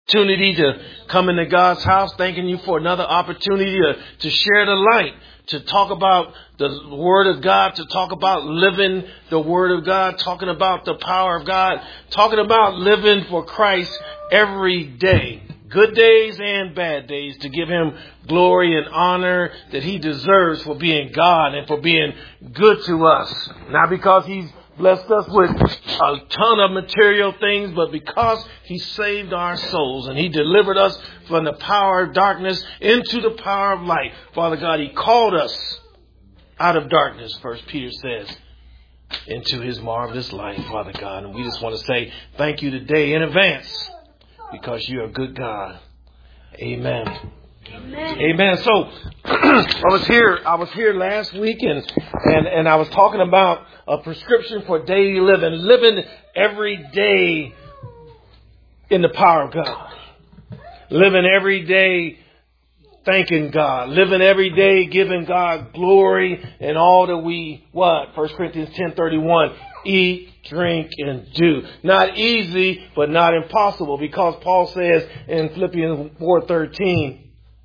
opportunity to come into God's house. Thanking you for another opportunity to share the light, to talk about the Word of God, to talk about living the Word of God, talking about the power of God, talking about living for Christ every day. Good days and bad days, to give Him glory and honor that He deserves for being God and for being good to us. Not because He's blessed us with a ton of material things, but because He saved our souls and He delivered us from the power of darkness into the power of light. Father God, He called us out of darkness, First Peter says, into His marvelous light, Father God. And we just want to say thank you today in advance, because you're a good God. Amen. Amen. Amen. So I was here last week and I was talking about a prescription for daily living every day in the power of God. Living every day thanking God. Living every day giving God glory and all that we, 1 Corinthians 10:31, eat, drink, and do. Not easy, but not impossible, because Paul says in Philippians 4:13,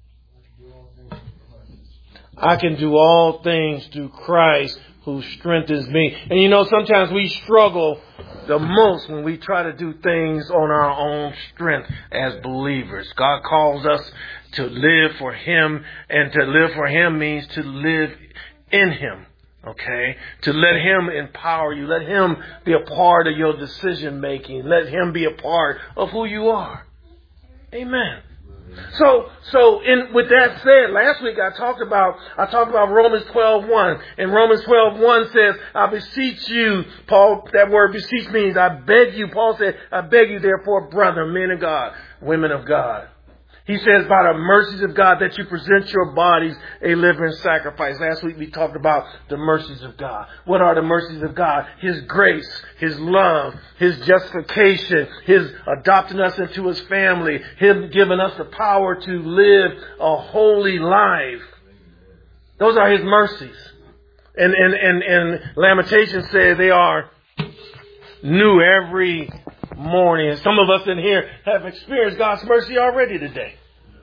I can do all things through Christ who strengthens me. And you know, sometimes we struggle the most when we try to do things on our own strength as believers. God calls us to live for Him, and to live for Him means to live in Him. Okay? To let Him empower you. Let Him be a part of your decision making. Let Him be a part of who you are. Amen. So with that said, last week I talked about Romans 12:1. And Romans 12:1 says, I beseech you, Paul, that word beseech means I beg you. Paul said, I beg you therefore, brethren, men of God, women of God. He says, by the mercies of God, that you present your bodies a living sacrifice. Last week we talked about the mercies of God. What are the mercies of God? His grace, His love, His justification, His adopting us into His family, Him giving us the power to live a holy life. Those are His mercies. And Lamentations say they are new every morning. And some of us in here have experienced God's mercy already today.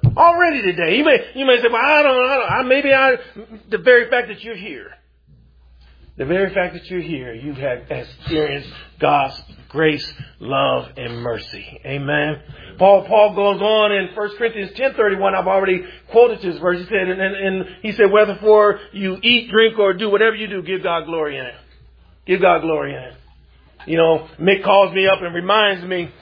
You may say, well, the very fact that you're here. The very fact that you're here, you've had experienced God's grace, love, and mercy. Amen. Paul goes on in 1 Corinthians 10:31. I've already quoted this verse. He said, and he said, whether for you eat, drink, or do whatever you do, give God glory in it. Give God glory in it. You know, Mick calls me up and reminds me,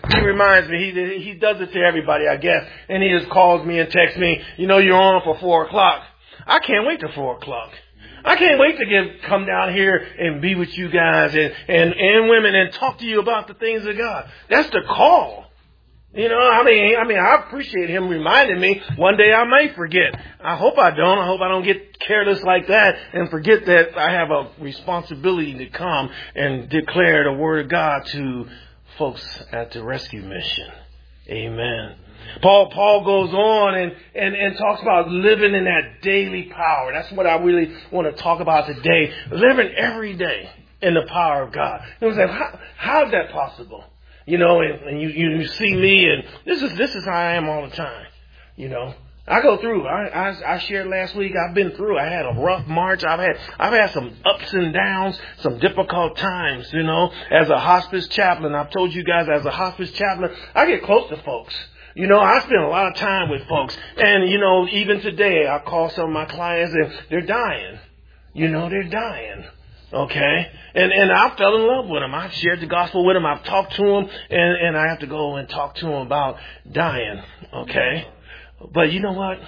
he does it to everybody, I guess. And he just calls me and texts me, you know, you're on for 4 o'clock. I can't wait till 4 o'clock. I can't wait to come down here and be with you guys and women and talk to you about the things of God. That's the call. You know, I mean, I appreciate him reminding me. One day I may forget. I hope I don't. I hope I don't get careless like that and forget that I have a responsibility to come and declare the Word of God to folks at the rescue mission. Amen. Paul goes on and talks about living in that daily power. That's what I really want to talk about today. Living every day in the power of God. You know, how is that possible? You know, and you see me, and this is how I am all the time. You know, I go through. I shared last week. I've been through. I had a rough March. I've had some ups and downs, some difficult times. You know, as a hospice chaplain, I've told you guys, as a hospice chaplain, I get close to folks. You know, I spend a lot of time with folks, and you know, even today, I call some of my clients, and they're dying. You know, they're dying. Okay. And I fell in love with them. I've shared the gospel with them. I've talked to them, and I have to go and talk to them about dying. Okay. But you know what?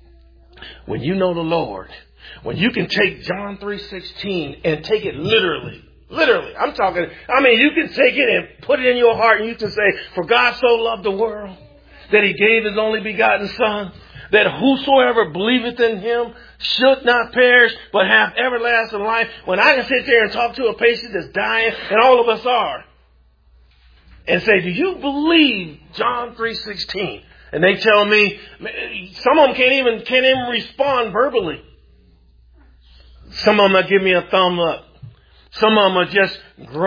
When you know the Lord, when you can take John 3:16 and take it literally, I'm talking, you can take it and put it in your heart, and you can say, for God so loved the world that He gave His only begotten Son, that whosoever believeth in Him should not perish, but have everlasting life. When I can sit there and talk to a patient that's dying, and all of us are, and say, do you believe John 3:16? And they tell me, some of them can't even respond verbally. Some of them will give me a thumb up. Some of them will just grunt.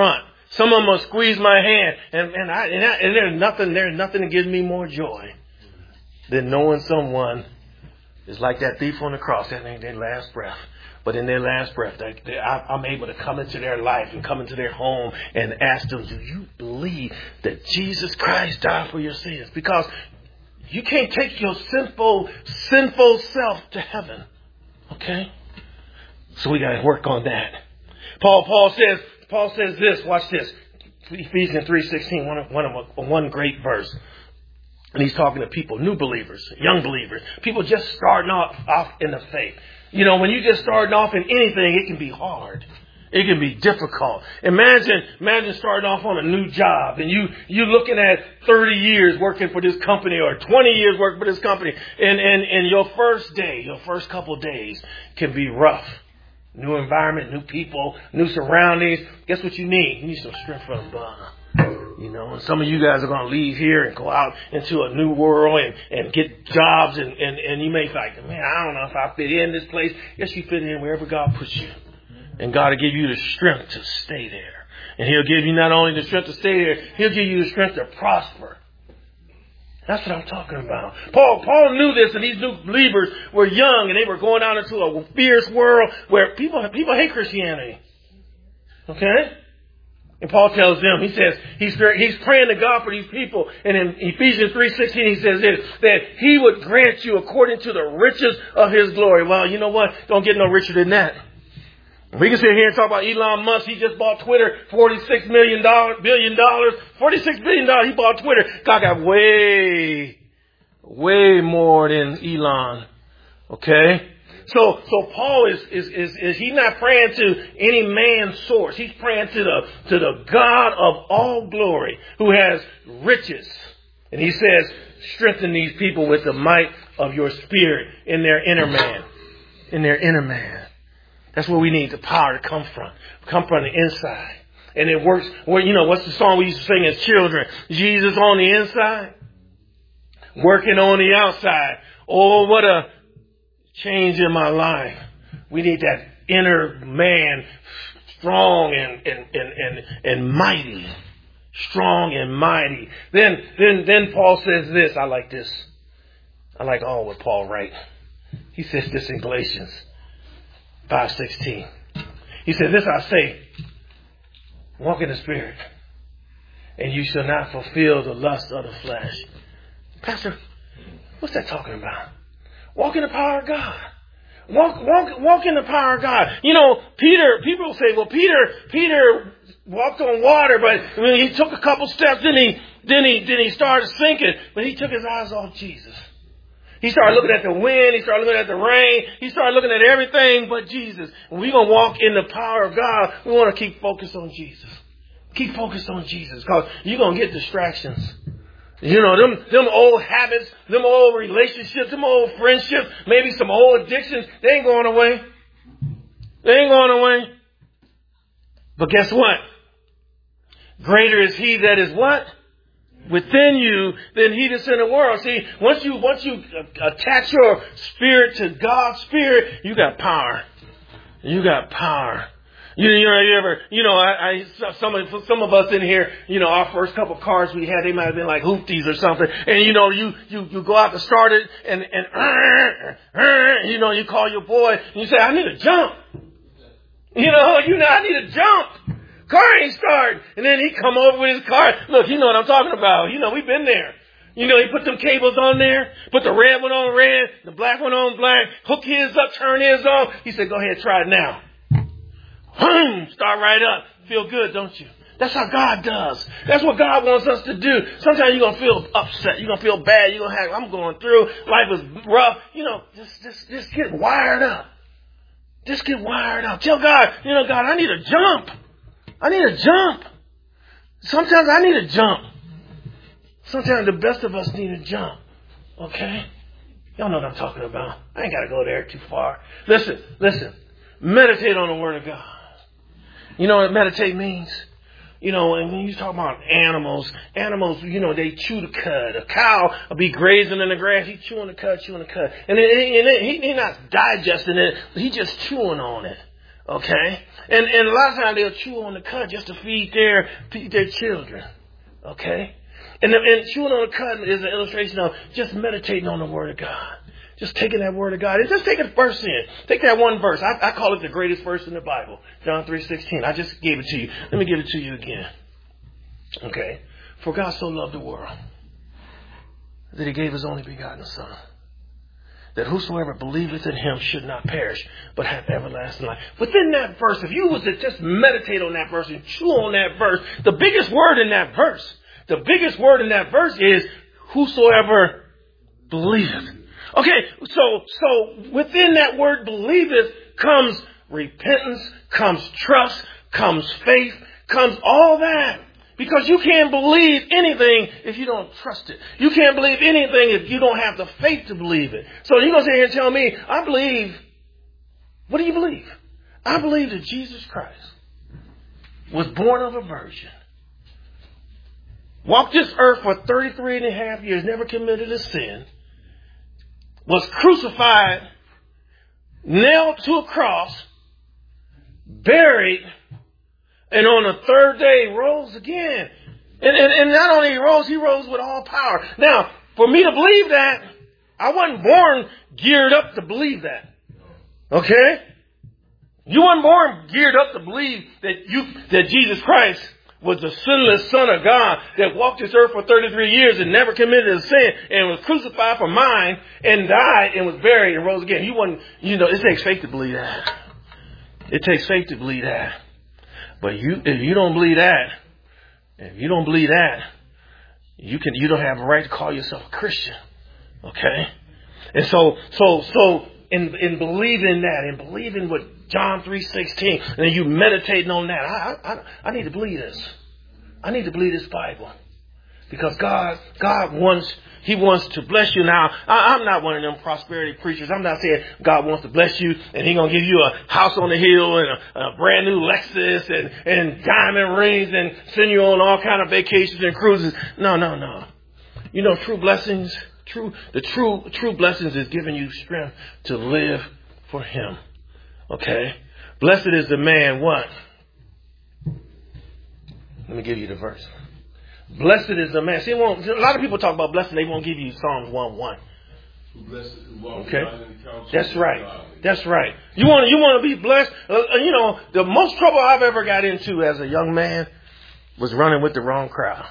Some of them will squeeze my hand, and there's nothing that gives me more joy than knowing someone is like that thief on the cross. That ain't their last breath. But in their last breath, I'm able to come into their life and come into their home and ask them, do you believe that Jesus Christ died for your sins? Because you can't take your sinful self to heaven. Okay? So we got to work on that. Paul says this, watch this. Ephesians 3:16, one great verse. And he's talking to people, new believers, young believers, people just starting off in the faith. You know, when you just starting off in anything, it can be hard. It can be difficult. Imagine starting off on a new job and you looking at 30 years working for this company or 20 years working for this company. And your first day, your first couple of days can be rough. New environment, new people, new surroundings. Guess what you need? You need some strength from above. You know, and some of you guys are going to leave here and go out into a new world and get jobs and you may think, man, I don't know if I fit in this place. Yes, you fit in wherever God puts you. And God will give you the strength to stay there. And He'll give you not only the strength to stay there, He'll give you the strength to prosper. That's what I'm talking about. Paul knew this, and these new believers were young, and they were going out into a fierce world where people hate Christianity. Okay? And Paul tells them, he says, he's praying to God for these people. And in Ephesians 3:16, he says this, that He would grant you according to the riches of His glory. Well, you know what? Don't get no richer than that. We can sit here and talk about Elon Musk. He just bought Twitter, $46 billion, $46 billion. He bought Twitter. God got way more than Elon. Okay? So Paul is he's not praying to any man's source. He's praying to the God of all glory who has riches. And he says, strengthen these people with the might of your spirit in their inner man. In their inner man. That's where we need the power to come from. Come from the inside. And it works. Well, you know, what's the song we used to sing as children? Jesus on the inside, working on the outside. Oh, what a change in my life. We need that inner man, strong and mighty. Strong and mighty. Then Paul says this. I like this. I like all what Paul writes. He says this in Galatians 5:16. He said, this I say, walk in the Spirit, and you shall not fulfill the lust of the flesh. Pastor, what's that talking about? Walk in the power of God. Walk in the power of God. You know, people say, well, Peter walked on water, but when he took a couple steps, then he started sinking, but he took his eyes off Jesus. He started looking at the wind. He started looking at the rain. He started looking at everything but Jesus. When we're going to walk in the power of God, we want to keep focused on Jesus. Keep focused on Jesus, because you're going to get distractions. You know, them old habits, them old relationships, them old friendships, maybe some old addictions, they ain't going away. They ain't going away. But guess what? Greater is He that is what? Within you than he that's in the world. See, once you attach your spirit to God's Spirit, you got power. You got power. Some of us in here, you know, our first couple of cars we had, they might have been like hoopties or something. And you know, you go out to start it and you know, you call your boy and you say, I need a jump. I need a jump. Car ain't starting. And then he come over with his car. Look, you know what I'm talking about. You know, we've been there. You know, he put them cables on there, put the red one on red, the black one on black, hook his up, turn his on. He said, go ahead, try it now. Boom, start right up. Feel good, don't you? That's how God does. That's what God wants us to do. Sometimes you're going to feel upset. You're going to feel bad. You're going to have, I'm going through. Life is rough. You know, just get wired up. Just get wired up. Tell God, you know, God, I need a jump. I need a jump. Sometimes I need a jump. Sometimes the best of us need a jump. Okay? Y'all know what I'm talking about. I ain't got to go there too far. Listen. Meditate on the Word of God. You know what meditate means? You know, and when you talk about animals, you know, they chew the cud. A cow will be grazing in the grass. He's chewing the cud. And he's not digesting it. He's just chewing on it. Okay? And a lot of times they'll chew on the cud just to feed their children. Okay? And chewing on the cud is an illustration of just meditating on the Word of God. Just taking that Word of God and just take a verse in. Take that one verse. I call it the greatest verse in the Bible. John 3:16. I just gave it to you. Let me give it to you again. Okay? For God so loved the world that He gave His only begotten Son, that whosoever believeth in Him should not perish, but have everlasting life. Within that verse, if you was to just meditate on that verse and chew on that verse, the biggest word in that verse is whosoever believeth. Okay, so within that word believeth comes repentance, comes trust, comes faith, comes all that. Because you can't believe anything if you don't trust it. You can't believe anything if you don't have the faith to believe it. So you're going to sit here and tell me, I believe. What do you believe? I believe that Jesus Christ was born of a virgin, walked this earth for 33 and a half years, never committed a sin, was crucified, nailed to a cross, buried, and on the third day rose again. And not only he rose with all power. Now, for me to believe that, I wasn't born geared up to believe that. Okay? You weren't born geared up to believe that Jesus Christ was the sinless Son of God that walked this earth for 33 years and never committed a sin and was crucified for mine and died and was buried and rose again. It takes faith to believe that. It takes faith to believe that. But if you don't believe that, you don't have a right to call yourself a Christian. Okay? And so in believing that, in believing what John 3:16, and you meditating on that, I need to believe this. I need to believe this Bible. Because God wants to bless you. Now, I'm not one of them prosperity preachers. I'm not saying God wants to bless you and He's going to give you a house on the hill and a brand new Lexus and diamond rings and send you on all kind of vacations and cruises. No. You know, true blessings, true blessings is giving you strength to live for Him. Okay? Blessed is the man, what? Let me give you the verse. Blessed is the man. See, a lot of people talk about blessing. They won't give you Psalms 1:1. Okay, that's right. You want to be blessed. The most trouble I've ever got into as a young man was running with the wrong crowd.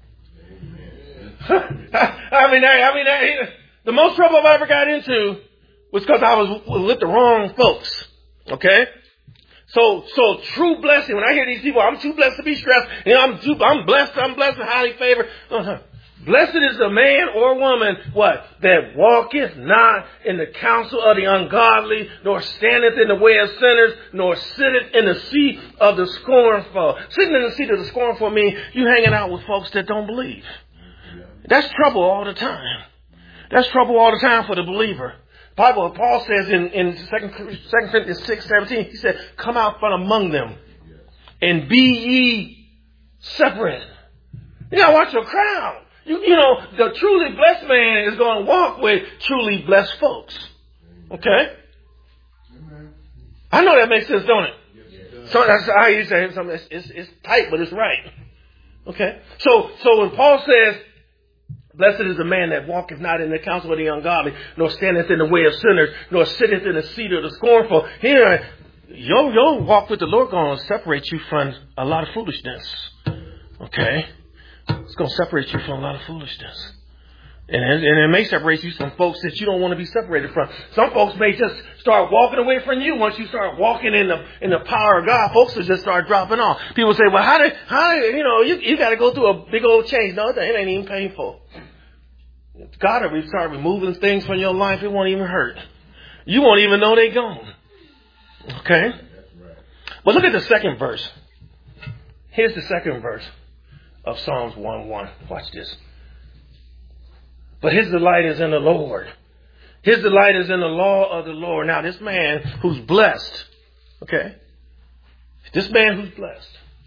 The most trouble I've ever got into was because I was with the wrong folks. Okay. So true blessing. When I hear these people, I'm too blessed to be stressed. I'm blessed and highly favored. Blessed is the man or woman, what? That walketh not in the counsel of the ungodly, nor standeth in the way of sinners, nor sitteth in the seat of the scornful. Sitting in the seat of the scornful means you hanging out with folks that don't believe. That's trouble all the time. That's trouble all the time for the believer. Paul says in 2 Corinthians 6:17, he said, come out from among them and be ye separate. You gotta watch your crowd. The truly blessed man is going to walk with truly blessed folks. Okay? I know that makes sense, don't it? So that's how you say something. It's tight, but it's right. Okay? So when Paul says, blessed is the man that walketh not in the counsel of the ungodly, nor standeth in the way of sinners, nor sitteth in the seat of the scornful. Here, your walk with the Lord going to separate you from a lot of foolishness. Okay? It's going to separate you from a lot of foolishness. And it may separate you from folks that you don't want to be separated from. Some folks may just start walking away from you once you start walking in the power of God. Folks will just start dropping off. People say, well, how you got to go through a big old change. No, it ain't even painful. God will start removing things from your life. It won't even hurt. You won't even know they're gone. Okay? But look at the second verse. Here's the second verse of Psalms 1:1. Watch this. But his delight is in the Lord. His delight is in the law of the Lord. Now, this man who's blessed, okay? This man who's blessed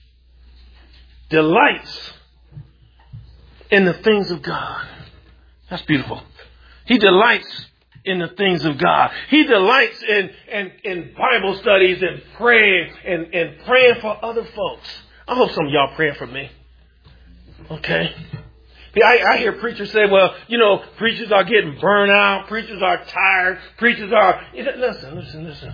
delights in the things of God. That's beautiful. He delights in the things of God. He delights in Bible studies and praying and praying for other folks. I hope some of y'all praying for me. Okay? I hear preachers say, well, preachers are getting burned out. Preachers are tired. Preachers are... Listen.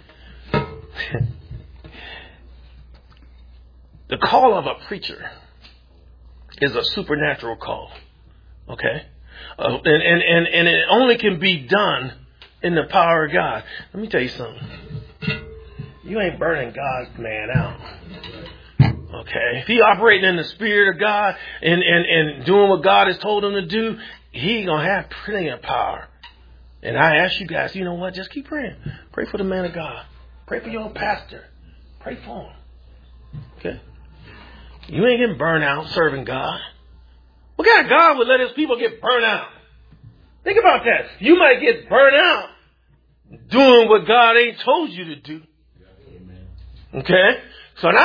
The call of a preacher is a supernatural call. Okay? And it only can be done in the power of God. Let me tell you something. You ain't burning God's man out. Okay? If he operating in the Spirit of God and doing what God has told him to do, he going to have plenty of power. And I ask you guys, you know what? Just keep praying. Pray for the man of God. Pray for your pastor. Pray for him. Okay? You ain't getting burned out serving God. What kind of God would let his people get burned out? Think about that. You might get burned out doing what God ain't told you to do. Okay? So when I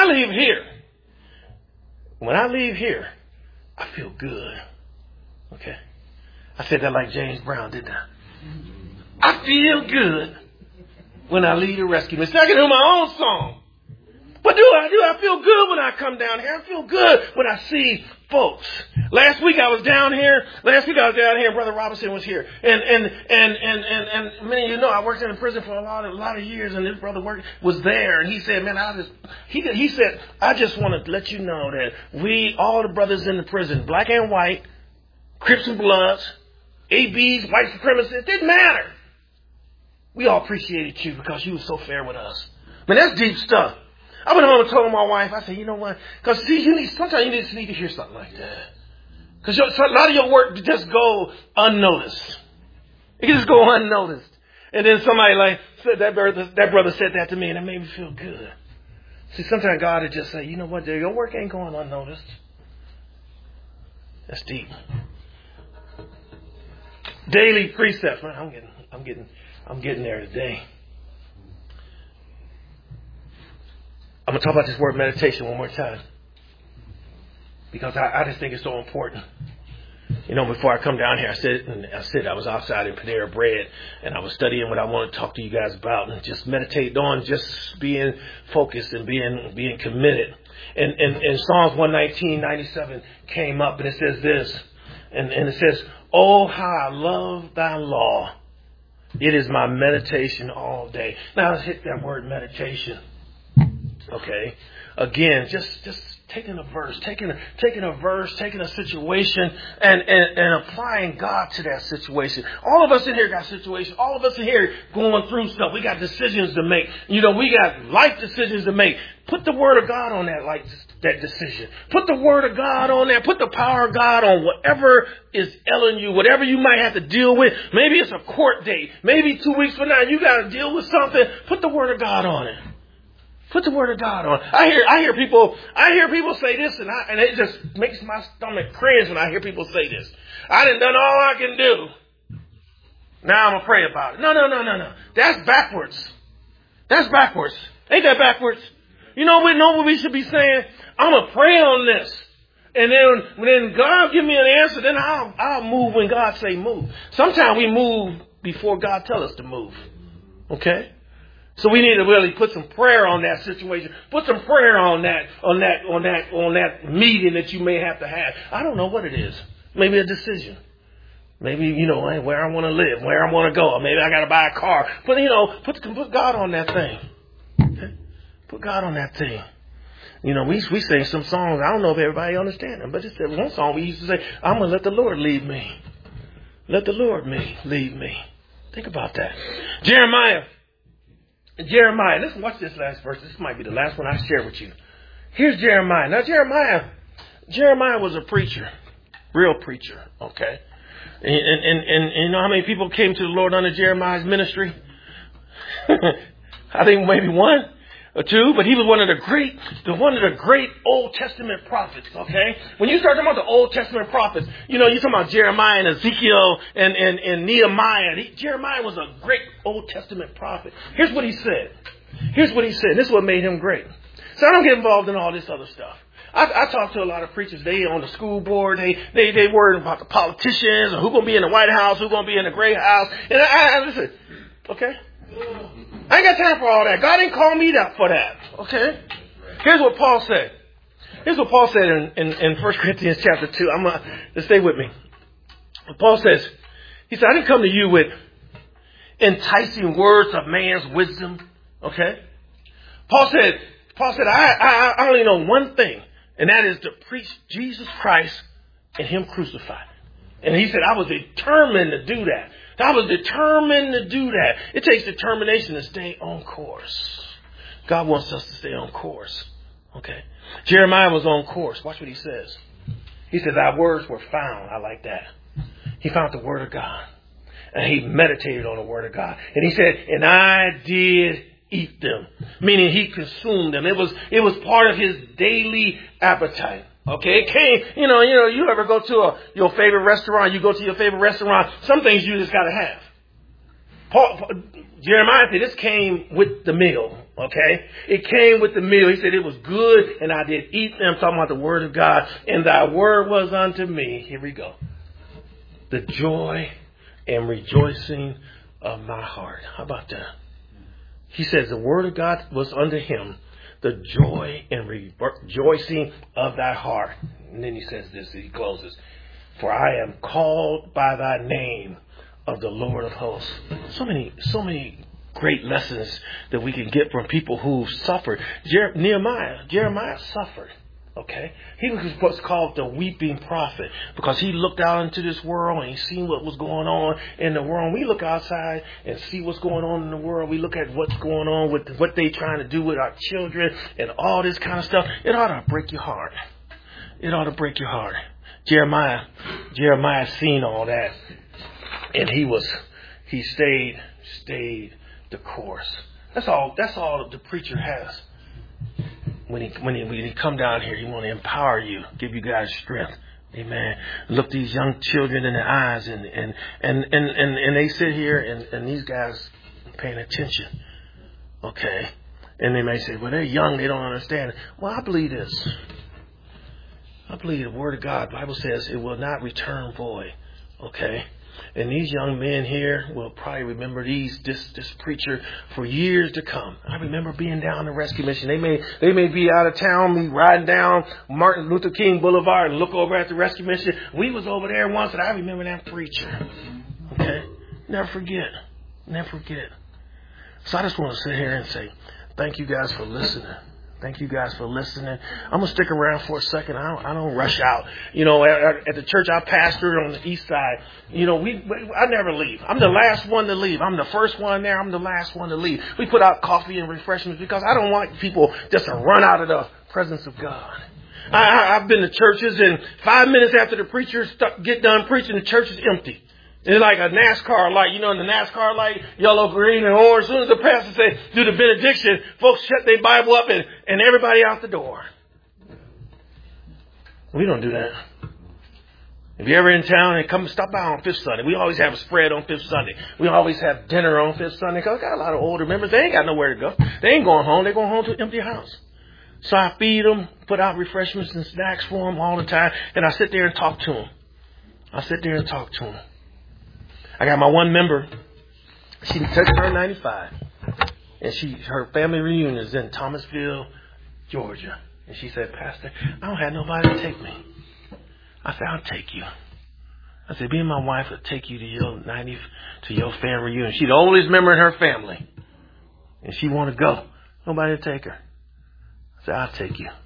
leave here, I feel good. Okay? I said that like James Brown, didn't I? I feel good when I leave the rescue mission. I can do my own song. What do? I feel good when I come down here. I feel good when I see folks. Last week I was down here. And Brother Robinson was here. And many of you know I worked in a prison for a lot of years, and this brother was there, and he said, man, he said, I just want to let you know that all the brothers in the prison, black and white, Crips and Bloods, ABs, white supremacists, it didn't matter. We all appreciated you because you were so fair with us. Man, that's deep stuff. I went home and told my wife, I said, you know what? Because sometimes you just need to hear something like that. Because a lot of your work just go unnoticed. It can just go unnoticed. And then somebody said that brother said that to me, and it made me feel good. See, sometimes God would just say, you know what? Your work ain't going unnoticed. That's deep. Daily precepts. I'm getting there today. I'm going to talk about this word meditation one more time. Because I just think it's so important. Before I come down here, I was outside in Panera Bread, and I was studying what I want to talk to you guys about, and just meditate on just being focused and being committed. And Psalms 119:97 came up, and it says this, and it says, oh, how I love thy law. It is my meditation all day. Now let's hit that word meditation. Okay. Again, just taking a verse, taking a situation and applying God to that situation. All of us in here got situations. All of us in here going through stuff. We got decisions to make. We got life decisions to make. Put the word of God on that decision. Put the word of God on there. Put the power of God on whatever is ailing you, whatever you might have to deal with. Maybe it's a court date. Maybe 2 weeks from now you got to deal with something. Put the word of God on it. Put the word of God on. I hear people say this, and it just makes my stomach cringe when I hear people say this. I done all I can do. Now I'm gonna pray about it. No. That's backwards. Ain't that backwards? You know what we should be saying? I'm gonna pray on this, and then when God give me an answer, then I'll move when God say move. Sometimes we move before God tell us to move. Okay. So we need to really put some prayer on that situation. Put some prayer on that meeting that you may have to have. I don't know what it is. Maybe a decision. Maybe, where I want to live, where I want to go. Or maybe I got to buy a car. But, put God on that thing. Okay? Put God on that thing. We sing some songs. I don't know if everybody understands them. But just one song we used to say, I'm going to let the Lord lead me. Let the Lord lead me. Think about that. Jeremiah, let's watch this last verse. This might be the last one I share with you. Here's Jeremiah. Now, Jeremiah was a preacher, real preacher, okay? And you know how many people came to the Lord under Jeremiah's ministry? I think maybe one or two, but he was one of the great Old Testament prophets, okay? When you start talking about the Old Testament prophets, you're talking about Jeremiah and Ezekiel and Nehemiah. Jeremiah was a great Old Testament prophet. Here's what he said. This is what made him great. So I don't get involved in all this other stuff. I talk to a lot of preachers. They on the school board. They worried about the politicians and who's going to be in the White House, who's going to be in the Gray House. And I listen, okay? I ain't got time for all that. God didn't call me for that. Okay? Here's what Paul said. Here's what Paul said in 1 Corinthians chapter 2. Let's stay with me. Paul says, he said, I didn't come to you with enticing words of man's wisdom. Okay? Paul said, I only know one thing, and that is to preach Jesus Christ and Him crucified. And he said, I was determined to do that. I was determined to do that. It takes determination to stay on course. God wants us to stay on course. Okay? Jeremiah was on course. Watch what he says. He said, thy words were found. I like that. He found the Word of God. And he meditated on the Word of God. And he said, and I did eat them. Meaning he consumed them. It was part of his daily appetite. Okay, it came, you ever go to your favorite restaurant, you go to your favorite restaurant, some things you just got to have. Jeremiah said this came with the meal, okay? It came with the meal. He said it was good and I did eat them, talking about the Word of God. And thy word was unto me, here we go, the joy and rejoicing of my heart. How about that? He says the Word of God was unto him, the joy and rejoicing of thy heart. And then he says this, he closes. For I am called by thy name of the Lord of hosts. So many great lessons that we can get from people who suffered. Jeremiah suffered. Okay? He was what's called the weeping prophet because he looked out into this world and he seen what was going on in the world. We look outside and see what's going on in the world. We look at what's going on with what they trying to do with our children and all this kind of stuff. It ought to break your heart. It ought to break your heart. Jeremiah seen all that and he stayed the course. That's all the preacher has. When he come down here, he want to empower you, give you guys strength. Amen. Look these young children in the eyes and they sit here and these guys paying attention. Okay. And they may say, well, they're young, they don't understand. Well, I believe this. I believe the Word of God, the Bible says it will not return void. Okay. And these young men here will probably remember this preacher for years to come. I remember being down the Rescue Mission. They may be out of town, me riding down Martin Luther King Boulevard and look over at the Rescue Mission. We was over there once and I remember that preacher. Okay? Never forget. Never forget. So I just want to sit here and say, thank you guys for listening. Thank you guys for listening. I'm going to stick around for a second. I don't rush out. At the church I pastored on the east side, I never leave. I'm the last one to leave. I'm the first one there. I'm the last one to leave. We put out coffee and refreshments because I don't want people just to run out of the presence of God. I've been to churches and 5 minutes after the preachers get done preaching, the church is empty. It's like a NASCAR light. In the NASCAR light, yellow, green, and orange. As soon as the pastor says, do the benediction, folks shut their Bible up and everybody out the door. We don't do that. If you're ever in town and come stop by on Fifth Sunday, we always have a spread on Fifth Sunday. We always have dinner on Fifth Sunday because I got a lot of older members. They ain't got nowhere to go. They ain't going home. They're going home to an empty house. So I feed them, put out refreshments and snacks for them all the time, and I sit there and talk to them. I got my one member. She just turned 95. And her family reunion is in Thomasville, Georgia. And she said, Pastor, I don't have nobody to take me. I said, I'll take you. I said, me and my wife will take you to your family reunion. She's the oldest member in her family. And she want to go. Nobody to take her. I said, I'll take you.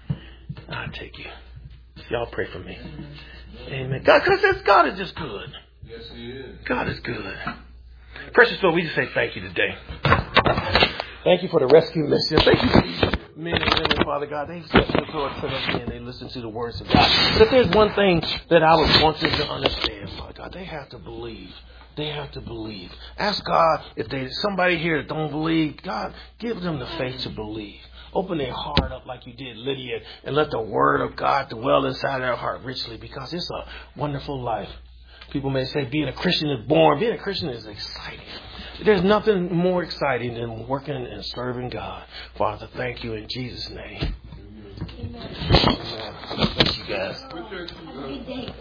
So y'all pray for me. Amen. God is just good. Yes, He is. God is good. Precious Lord, we just say thank you today. Thank you for the rescue mission. Thank you for these men and women, Father God. They set the door to them and they listen to the words of God. But if there's one thing that I would want them to understand, Father God, they have to believe. They have to believe. Ask God if there's somebody here that don't believe. God, give them the faith to believe. Open their heart up like you did Lydia and let the Word of God dwell inside their heart richly because it's a wonderful life. People may say being a Christian is boring. Being a Christian is exciting. There's nothing more exciting than working and serving God. Father, thank you in Jesus' name. Amen. Thank you guys.